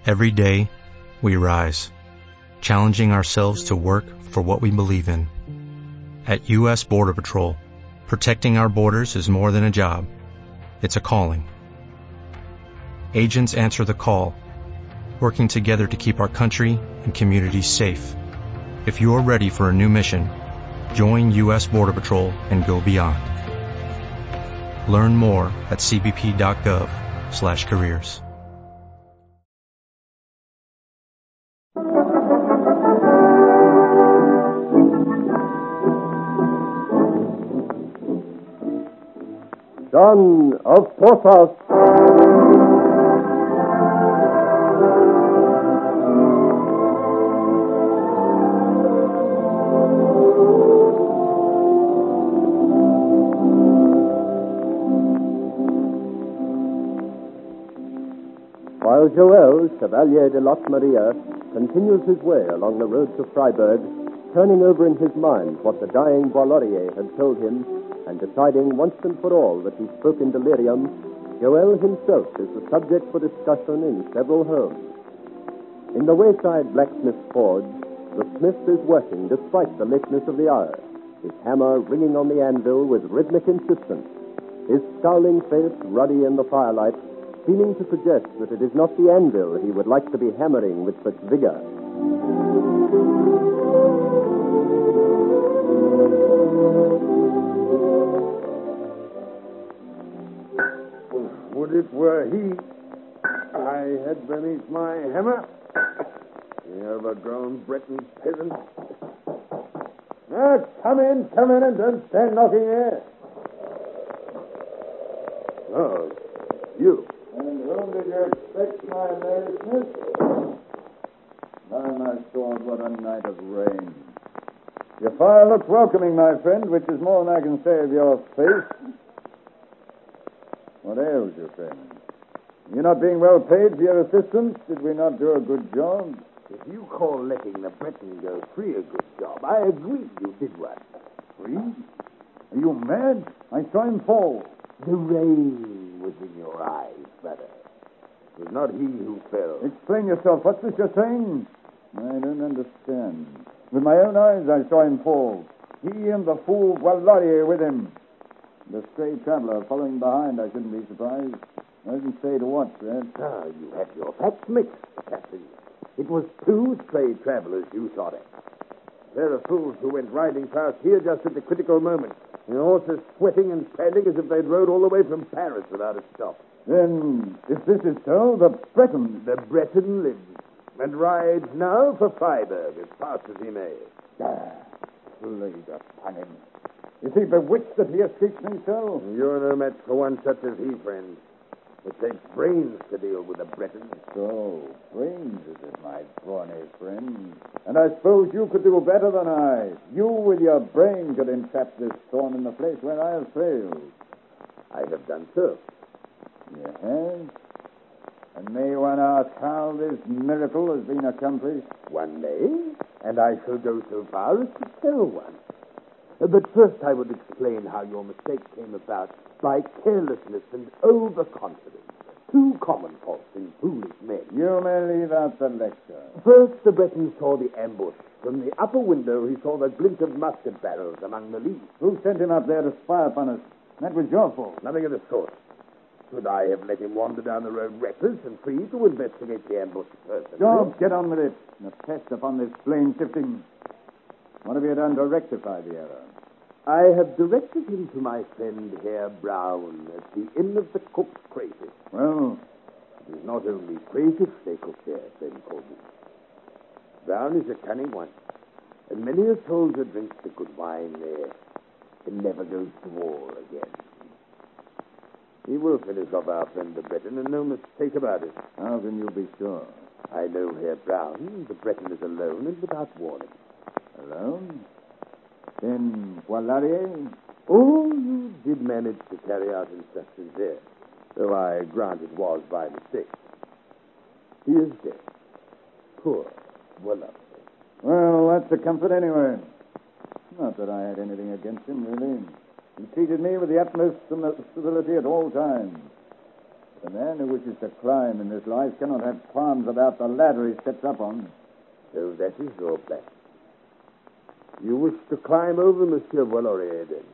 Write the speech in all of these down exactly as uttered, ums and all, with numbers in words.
Every day, we rise, challenging ourselves to work for what we believe in. At U S Border Patrol, protecting our borders is more than a job. It's a calling. Agents answer the call, working together to keep our country and communities safe. If you are ready for a new mission, join U S Border Patrol and go beyond. Learn more at c b p dot gov slash careers. Son of Porthos. While Joel, Chevalier de Lot Maria, continues his way along the road to Freiburg, turning over in his mind what the dying Bois-Laurier had told him, and deciding once and for all that he spoke in delirium, Joel himself is the subject for discussion in several homes. In the wayside blacksmith's forge, the smith is working despite the lateness of the hour, his hammer ringing on the anvil with rhythmic insistence, his scowling face ruddy in the firelight, seeming to suggest that it is not the anvil he would like to be hammering with such vigor. Would it were he, I had beneath my hammer the overgrown Breton peasant. Now, come in, come in, and don't stand knocking here. Oh, you. And whom did you expect, my merry By my sword, what a night of rain. Your fire looks welcoming, my friend, which is more than I can say of your face. What ails you, friend? You're not being well paid for your assistance? Did we not do a good job? If you call letting the Breton go free a good job, I agree you did one. Free? Are you mad? I saw him fall. The rain was in your eyes, brother. It was not he who fell. Explain yourself. What's this you're saying? I don't understand. With my own eyes, I saw him fall. He and the fool Bois-Laurier with him. The stray traveler following behind, I shouldn't be surprised. I didn't say to what, sir. Ah, you had your facts mixed, Captain. It was two stray travelers you shot at. There are fools who went riding past here just at the critical moment. The horses sweating and panting as if they'd rode all the way from Paris without a stop. Then, if this is so, the Breton... The Breton lives and rides now for Freiburg as fast as he may. Ah, plague upon him. Is he bewitched that he escapes me so? You're no match for one such as he, friend. It takes brains to deal with a Breton. So, brains is it, my brawny friend. And I suppose you could do better than I. You, with your brain, could entrap this thorn in the place where I have failed. I have done so. You have? And may one ask how this miracle has been accomplished? One may, and I shall go so far as to tell one. But first I would explain how your mistake came about by carelessness and overconfidence. Two common faults in foolish men. You may leave out the lecture. First, the Breton saw the ambush. From the upper window, he saw the glint of musket barrels among the leaves. Who sent him up there to spy upon us? That was your fault. Nothing of the sort. Should I have let him wander down the road reckless and free to investigate the ambush personally? Job, get on with it. A test upon this flame shifting. What have you done to rectify the error? I have directed him to my friend Herr Brown at the Inn of the Cook's Crayfish. Well? It is not only crayfish they cook there, friend Colby. Brown is a cunning one, and many a soldier drinks the good wine there and never goes to war again. He will finish off our friend the Breton, and no mistake about it. How can you be sure? I know Herr Brown. The Breton is alone and without warning. Alone? Then Bois-Laurier? Oh, you did manage to carry out instructions there, though I grant it was by mistake. He is dead. Poor Bois-Laurier. Well, that's a comfort anyway. Not that I had anything against him, really. He treated me with the utmost civility at all times. The man who wishes to climb in this life cannot have qualms about the ladder he steps up on. So that is your plan. You wish to climb over Monsieur Boislaurier, then?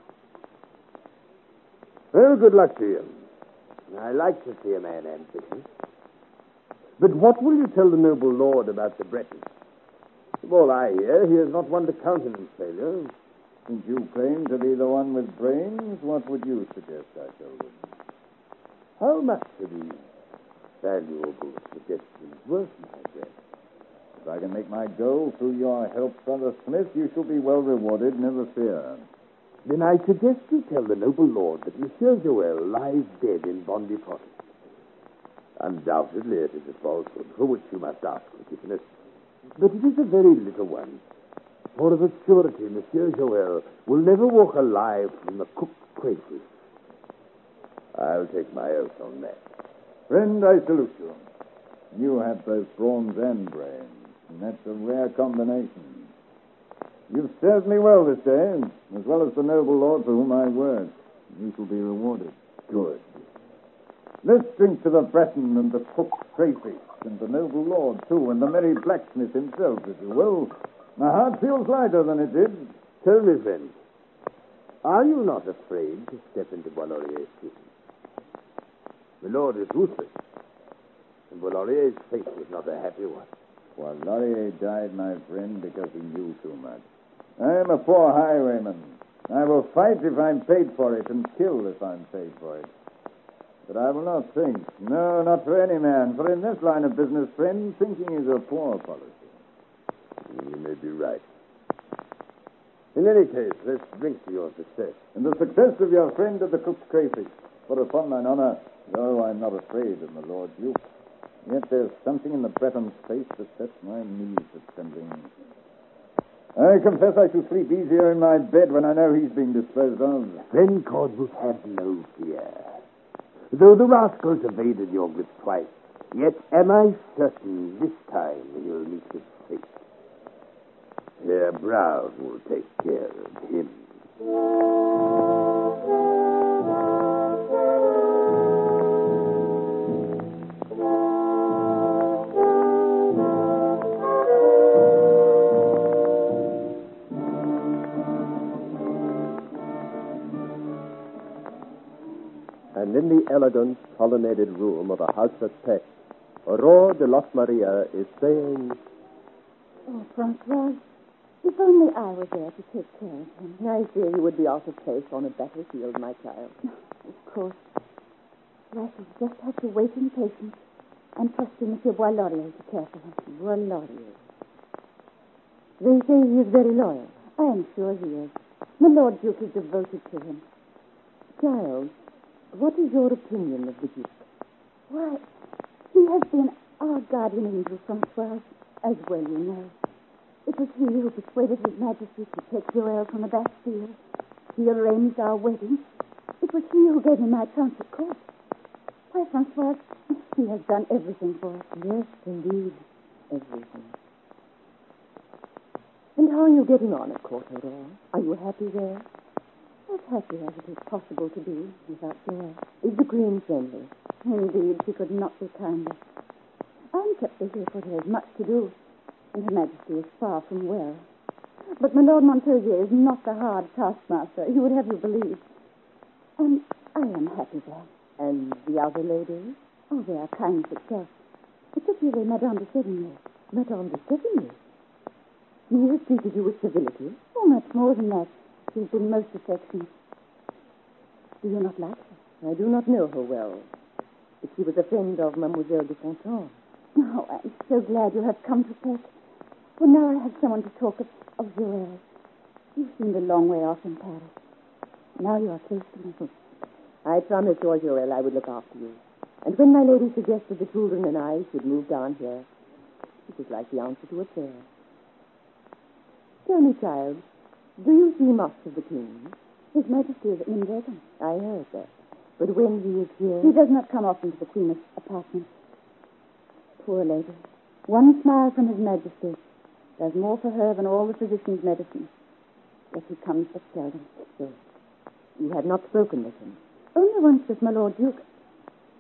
Well, good luck to you. I like to see a man ambitious. But what will you tell the noble lord about the Bretons? From all I hear, he is not one to countenance failure. Since you claim to be the one with brains, what would you suggest I tell them? How much are these valuable suggestions worth, my friend? If I can make my go through your help, Brother Smith, you shall be well rewarded, never fear. Then I suggest you tell the noble lord that Monsieur Joel lies dead in Bondy Forest. Undoubtedly it is a falsehood, for which you must ask forgiveness. But it is a very little one. For of a surety, Monsieur Joel will never walk alive from the cooked crayfish. I'll take my oath on that. Friend, I salute you. You have both brawns and brains, and that's a rare combination. You've served me well this day, as well as the noble lord for whom I work. You shall be rewarded. Good. Let's drink to the Breton and the cooked crayfish, and the noble lord, too, and the merry blacksmith himself, if you will. My heart feels lighter than it did. Tell me, friend, are you not afraid to step into Boislaurier's kitchen? The lord is ruthless, and Boislaurier's fate is not a happy one. Boislaurier died, my friend, because he knew too much. I am a poor highwayman. I will fight if I'm paid for it, and kill if I'm paid for it. But I will not think. No, not for any man, for in this line of business, friend, thinking is a poor policy. You may be right. In any case, let's drink to your success. And the success of your friend of the cooked crayfish. For upon mine honor, though I'm not afraid of my Lord Duke, yet there's something in the Breton's face that sets my knees a trembling. I confess I shall sleep easier in my bed when I know he's being disposed of. Friend Cornwall, have no fear. Though the rascals evaded your grip twice, yet am I certain this time he'll meet his fate. Herr Brown will take care of him. And in the elegant, colonnaded room of a house at Pec, Aurore de Los Maria is saying, Oh, Francois, if only I were there to take care of him. I fear you would be out of place on a battlefield, my child. Of course. But I shall just have to wait in patience and trust in Monsieur Boislaurier to care for him. Boislaurier. They say he is very loyal. I am sure he is. My Lord Duke is devoted to him. Child, what is your opinion of the Duke? Why, he has been our guardian angel, Francois, as well you know. It was he who persuaded His Majesty to take Joel from the Bastille. He arranged our wedding. It was he who gave me my chance at court. Why, Francois, he has done everything for us. Yes, indeed, everything. And how are you getting on at court, Aurore? Are you happy there? As happy as it is possible to be without Joel. Is the Queen friendly? Indeed, she could not be kinder. I'm kept busy, for there is much to do, and Her Majesty is far from well. But my Lord Montausier is not a hard taskmaster, he would have you believe. And I am happy there. And the other ladies? Oh, they are kind itself. Particularly Madame de Sévigné. Madame de Sévigné? She has treated you with civility? Oh, much more than that. She's been most affectionate. Do you not like her? I do not know her well. But she was a friend of Mademoiselle de Fontaine. Oh, I'm so glad you have come to Pec. For now I have someone to talk of, of Joel. You seemed a long way off in Paris. Now you are close to me. I promised your Joel I would look after you. And when my lady suggested the children and I should move down here, it was like the answer to a prayer. Tell me, child, do you see much of the king? His Majesty is in Devon. I heard that. But when he is here... He does not come often to the Queen's apartment. Poor lady. One smile from His Majesty does more for her than all the physician's medicine. Yet he comes but seldom. So, you had not spoken with him? Only once with my Lord Duke.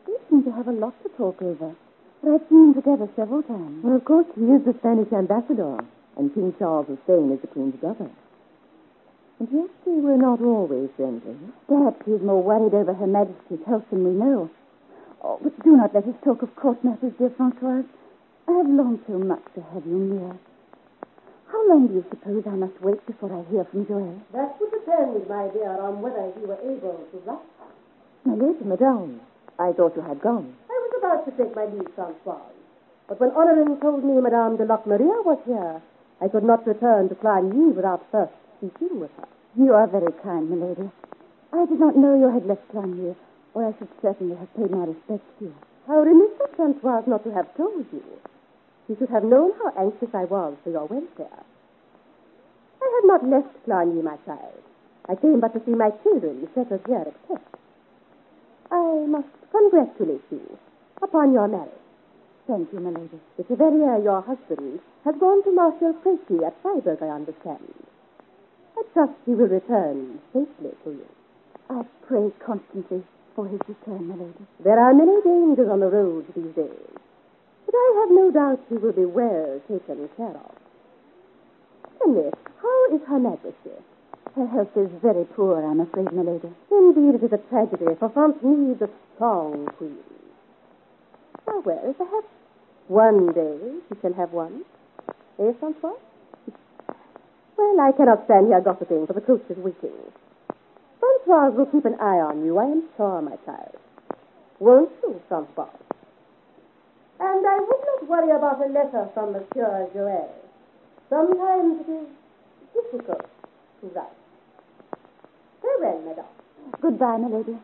They seem to have a lot to talk over. But I've seen them together several times. Well, of course, he is the Spanish ambassador, and King Charles of Spain is the Queen's brother. And yet they were not always friendly. Perhaps he's more worried over Her Majesty's health than we know. Oh, but do not let us talk of court matters, dear Francoise. I have longed so much to have you near. How long do you suppose I must wait before I hear from Joel? That would depend, my dear, on whether he were able to write. My lady, Madame, I thought you had gone. I was about to take my leave, Francoise. But when Honorin told me Madame de Lochmaria was here, I could not return to Clangy without first speaking with her. You are very kind, my lady. I did not know you had left Clangy, or I should certainly have paid my respects to you. How remiss of Francoise not to have told you. You should have known how anxious I was for your welfare. I had not left Clangy, my child. I came but to see my children settled here at Kent. I must congratulate you upon your marriage. Thank you, my lady. The Chevalier, your husband, has gone to Marshal Crecy at Freiburg, I understand. I trust he will return safely to you. I pray constantly for his return, my lady. There are many dangers on the road these days, but I have no doubt he will be well taken care of. Henry, how is Her Majesty? Her health is very poor, I'm afraid, my lady. Indeed, it is a tragedy, for France needs a strong queen. Ah, well, perhaps one day she shall have one. Eh, Francois? Well, I cannot stand here gossiping, for the coach is waiting. Francoise will keep an eye on you, I am sure, my child. Won't you, Francois? And I would not worry about a letter from Monsieur Joel. Sometimes it is difficult to write. Farewell, madame. Goodbye, my lady.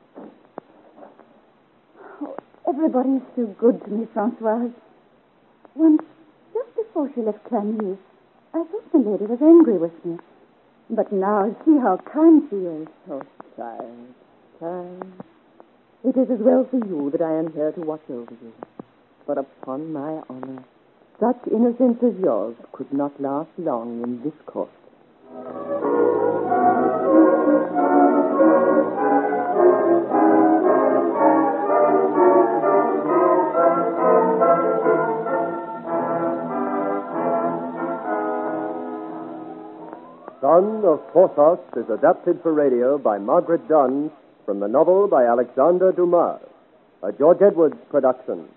Oh, everybody is so good to me, Francoise. Once, just before she left Clancy, I thought the lady was angry with me. But now, see how kind she is. Oh, child, child. It is as well for you that I am here to watch over you. But upon my honor, such innocence as yours could not last long in this court. Son of Porthos is adapted for radio by Margaret Dunn from the novel by Alexander Dumas, a George Edwards production.